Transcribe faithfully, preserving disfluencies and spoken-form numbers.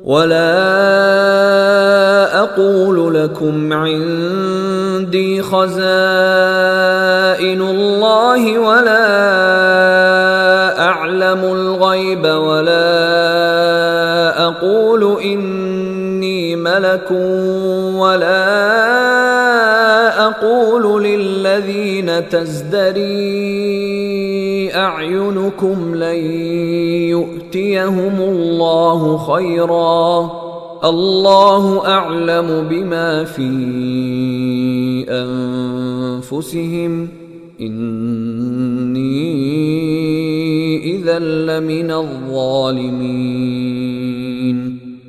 ولا أقول لكم عندي خزائن الله ولا أعلم الغيب ولا أقول إني ملك ولا أقول للذين تزدري أعينكم لن يؤتيهم الله خيرا الله أعلم بما في أنفسهم إني إذا لمن الظالمين.